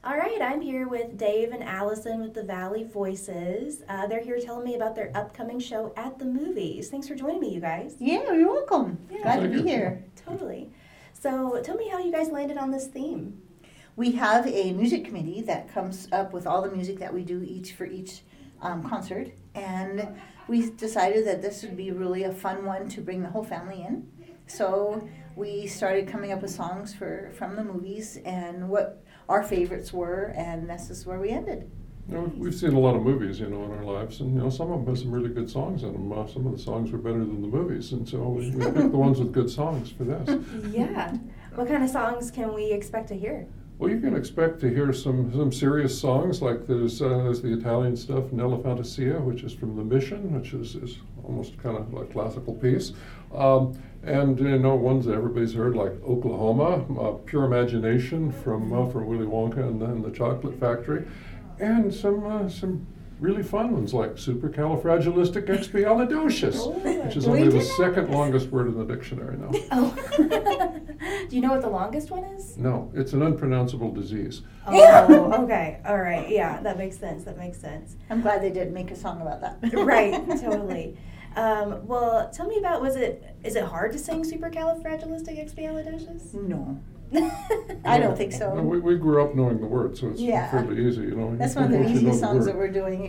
All right, I'm here with Dave and Allison with the Valley Voices. They're here telling me about their upcoming show at the movies. Thanks for joining me, you guys. Yeah, you're welcome. Yeah. Glad to be here. Totally. So tell me how you guys landed on this theme. We have a music committee that comes up with all the music that we do for each concert, and we decided that this would be really a fun one to bring the whole family in. So we started coming up with songs from the movies and what our favorites were, and this is where we ended. We've seen a lot of movies, in our lives, and some of them have some really good songs in them. Some of the songs were better than the movies, and so we picked the ones with good songs for this. Yeah. What kind of songs can we expect to hear? Well, you can expect to hear some serious songs, like there's the Italian stuff, Nella Fantasia, which is from The Mission, which is almost kind of like a classical piece. And ones that everybody's heard, like Oklahoma, Pure Imagination from Willy Wonka and the Chocolate Factory, and some really fun ones like Supercalifragilisticexpialidocious, which is only the second longest word in the dictionary now. Oh. Do you know what the longest one is? No, it's an unpronounceable disease. Oh, okay. All right. Yeah, that makes sense. I'm glad they did make a song about that. Right, totally. Well, tell me about, is it hard to sing Supercalifragilisticexpialidocious? No. I don't think so. No, we grew up knowing the words, so it's fairly easy, That's one of the easiest songs that we're doing.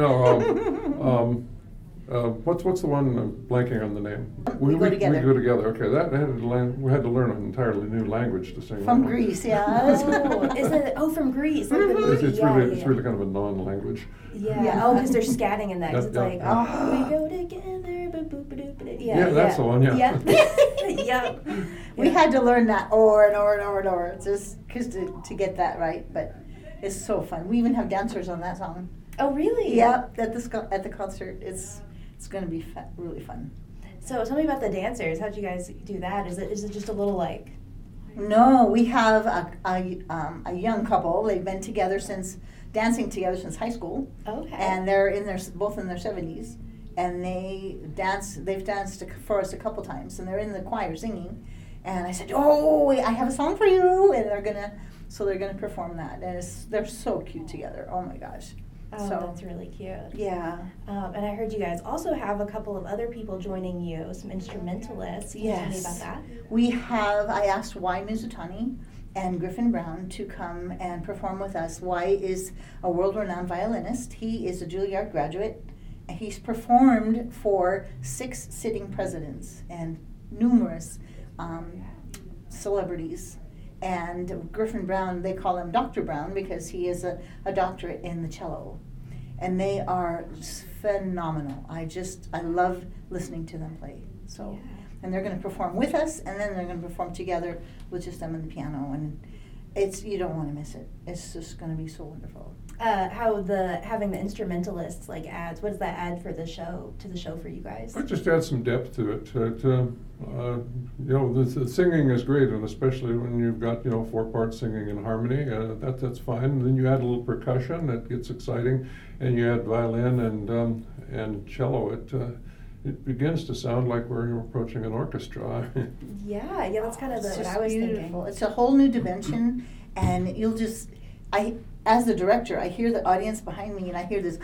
What's the one? I'm blanking on the name. We Go Together. We Go Together. Okay, we had to learn an entirely new language to sing. From Greece, yeah. From Greece. Like it's really kind of a non-language. Yeah. Oh, because they're scatting in that. Because it's like, we go together. Yeah, that's the one. Yeah. Yeah. We had to learn that over and over and over and over, just because to get that right. But it's so fun. We even have dancers on that song. Oh, really? Yeah. At the concert, it's going to be really fun. So tell me about the dancers. How'd you guys do that? Is it just a little like? No, we have a young couple. They've been dancing together since high school. Okay. And they're both in their 70s, and they've danced for us a couple times, and they're in the choir singing. And I said, "Oh, I have a song for you," and they're gonna perform that, and they're so cute together. Oh my gosh. Oh, that's really cute. Yeah. And I heard you guys also have a couple of other people joining you, some instrumentalists. Can you tell me about that? I asked Y Mizutani and Griffin Brown to come and perform with us. Y is a world-renowned violinist. He is a Juilliard graduate. He's performed for 6 sitting presidents and numerous celebrities. And Griffin Brown, they call him Dr. Brown because he is a doctorate in the cello. And they are phenomenal. I love listening to them play. So, and they're going to perform with us, and then they're going to perform together with just them and the piano. And you don't want to miss it. It's just going to be so wonderful. Having the instrumentalists adds, what does that add to the show for you guys? It just adds some depth to it. The singing is great, and especially when you've got 4 parts singing in harmony, that's fine. And then you add a little percussion, that gets exciting, and you add violin and cello. It begins to sound like we're approaching an orchestra. Yeah, that's kind of what I was thinking. It's a whole new dimension, and as the director, I hear the audience behind me, and I hear this,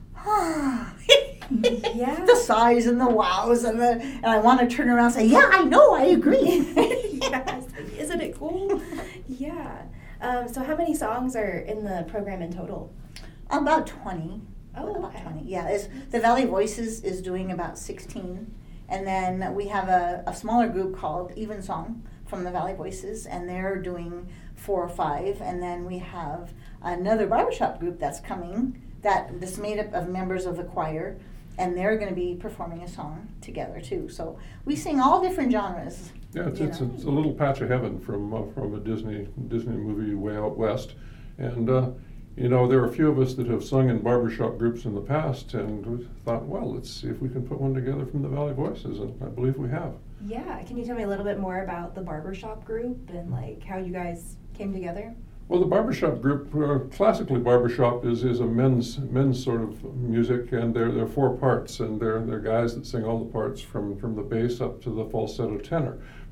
the sighs and the wows, and I want to turn around and say, yeah, I know, I agree. Yes, isn't it cool? Yeah. So how many songs are in the program in total? About 20. Oh, about 20. Yeah, the Valley Voices is doing about 16, and then we have a smaller group called Evensong from the Valley Voices, and they're doing 4 or 5, and then we have another barbershop group that's coming that's made up of members of the choir, and they're going to be performing a song together too. So we sing all different genres. Yeah, it's a little patch of heaven from a Disney movie way out west, and there are a few of us that have sung in barbershop groups in the past, and we thought, well, let's see if we can put one together from the Valley Voices, and I believe we have. Yeah, can you tell me a little bit more about the barbershop group and how you guys came together? Well, the barbershop group, classically barbershop is a men's sort of music, and they're 4 parts, and they're guys that sing all the parts from the bass up to the falsetto tenor.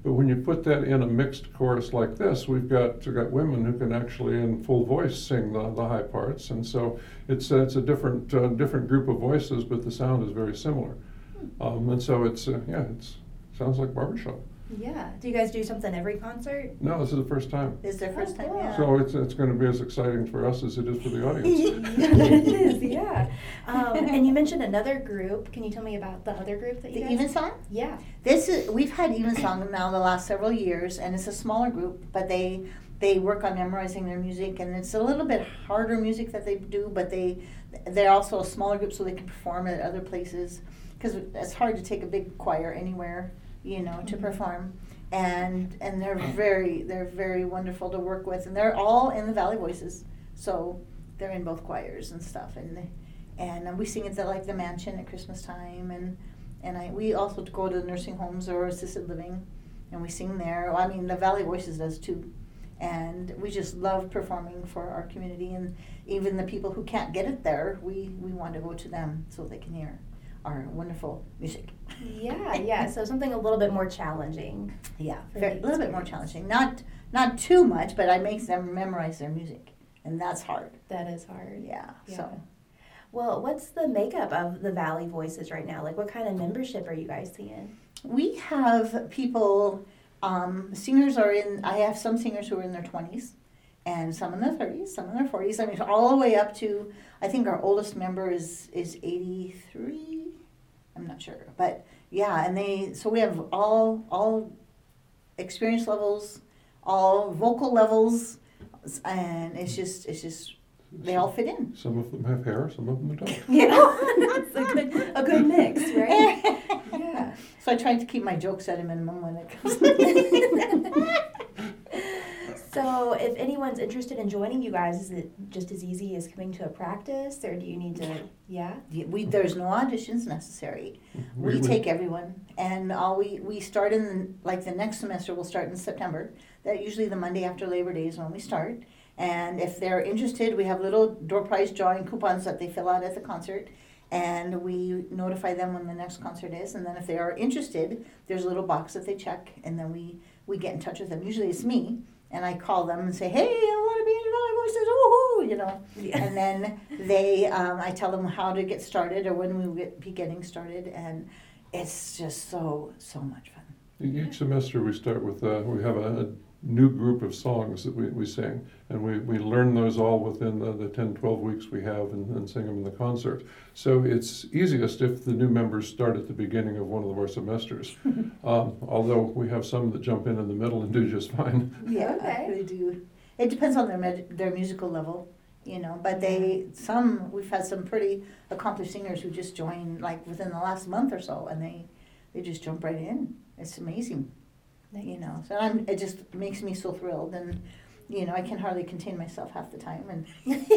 But when you put that in a mixed chorus like this, we've got women who can actually in full voice sing the high parts, and so it's a different group of voices, but the sound is very similar. And so it sounds like barbershop. Yeah. Do you guys do something every concert? No, this is the first time. It's their first time, cool. yeah. So it's going to be as exciting for us as it is for the audience. It is, yeah. And you mentioned another group. Can you tell me about the other group that you The guys? Evensong? Yeah. We've had Evensong now the last several years, and it's a smaller group, but they work on memorizing their music, and it's a little bit harder music that they do, but they're also a smaller group so they can perform at other places, because it's hard to take a big choir anywhere, to perform. And they're very wonderful to work with, and they're all in the Valley Voices, so they're in both choirs and stuff, and we sing at the Mansion at Christmas time, and we also go to nursing homes or assisted living, and we sing there. I mean, the Valley Voices does too, and we just love performing for our community, and even the people who can't get it there, we want to go to them so they can hear our wonderful music. Yeah. So something a little bit more challenging. Yeah, For a the little bit more experience. challenging. Not too much, but I make them memorize their music, and that's hard. That is hard. Yeah. So Well, what's the makeup of the Valley Voices right now? Like, what kind of membership are you guys seeing? we have people. Singers are in. I have some singers who are in their 20s, and some in their 30s, some in their 40s. I mean, all the way up to. I think our oldest member is 83. I'm not sure, but yeah, and so we have all experience levels, all vocal levels, and it's just they all fit in. Some of them have hair, some of them don't. That's a good mix, right? Yeah. So I try to keep my jokes at a minimum when it comes. So if anyone's interested in joining you guys, is it just as easy as coming to a practice, or do you need to, yeah? There's no auditions necessary. We take everyone, and we start the next semester will start in September. That usually the Monday after Labor Day is when we start. And if they're interested, we have little door prize drawing coupons that they fill out at the concert, and we notify them when the next concert is. And then if they are interested, there's a little box that they check, and then we get in touch with them. Usually it's me. And I call them and say, hey, I want to be in Valley Voices, woohoo, Yeah. And then I tell them how to get started or when we will be getting started, and it's just so much fun. Each semester we start with, we have a new group of songs that we sing, and we learn those all within the 10, 12 weeks we have and sing them in the concert. So it's easiest if the new members start at the beginning of one of our semesters, although we have some that jump in the middle and do just fine. Yeah, Okay. they do. It depends on their musical level, but we've had some pretty accomplished singers who just joined like within the last month or so, and they just jump right in. It's amazing. So it just makes me so thrilled, and I can hardly contain myself half the time, and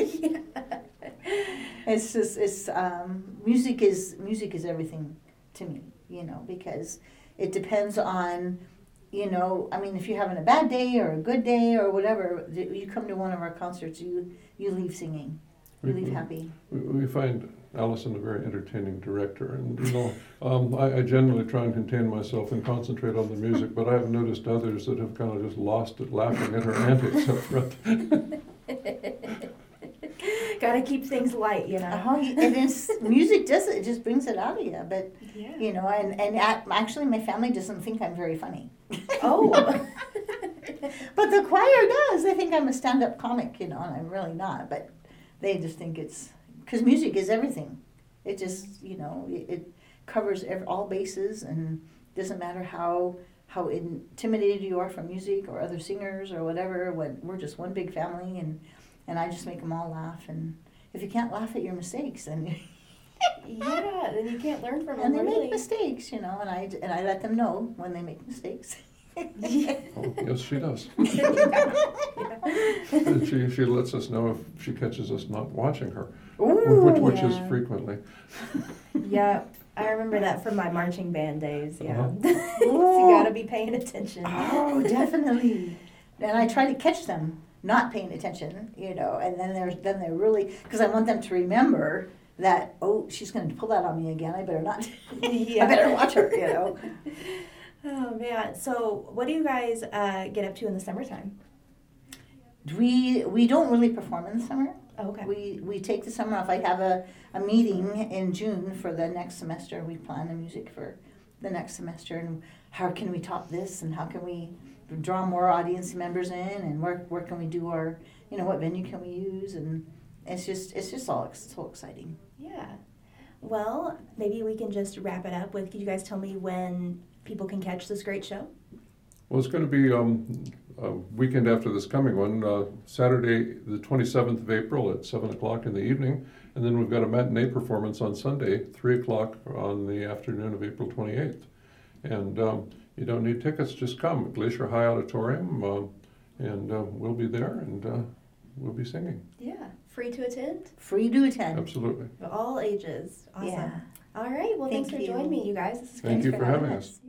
music is everything to me, because it depends on, I mean, if you're having a bad day or a good day or whatever, you come to one of our concerts, you leave singing, you leave happy. We find Allison a very entertaining director, and I generally try and contain myself and concentrate on the music, but I've noticed others that have kind of just lost it laughing at her antics up front. Gotta keep things light, It is, music does it just brings it out of you, but Yeah. actually my family doesn't think I'm very funny. Oh. But the choir does. They think I'm a stand-up comic, and I'm really not, but they just think it's, because music is everything. It just, it covers all bases, and doesn't matter how intimidated you are from music or other singers or whatever. We're just one big family, and I just make them all laugh. And if you can't laugh at your mistakes, then Yeah, then you can't learn from them. and they really. make mistakes, and I let them know when they make mistakes. Oh, yes, she does. And she lets us know if she catches us not watching her, which is Yeah. frequently. Yeah, I remember that from my marching band days. Yeah, Uh-huh. so you gotta be paying attention. Oh, definitely. And I try to catch them not paying attention, and then they're really, because I want them to remember that, oh, she's going to pull that on me again. I better not. Yeah. I better watch her, Oh man! So, what do you guys get up to in the summertime? We don't really perform in the summer. Oh, okay. We take the summer off. I have a meeting in June for the next semester. We plan the music for the next semester, and how can we top this, and how can we draw more audience members in, and where can we do our, what venue can we use, and it's just all so exciting. Yeah. Well, maybe we can just wrap it up with, could you guys tell me when people can catch this great show? Well, it's going to be a weekend after this coming one, Saturday the 27th of April at 7 o'clock in the evening. And then we've got a matinee performance on Sunday, 3 o'clock on the afternoon of April 28th. And you don't need tickets, just come. Glacier High Auditorium, and we'll be there, and we'll be singing. Yeah. Free to attend? Free to attend. Absolutely. All ages. Awesome. Yeah. All right. Well, thanks Thank for you. joining me, you guys. This is Thank Thanks you for having us. Yeah.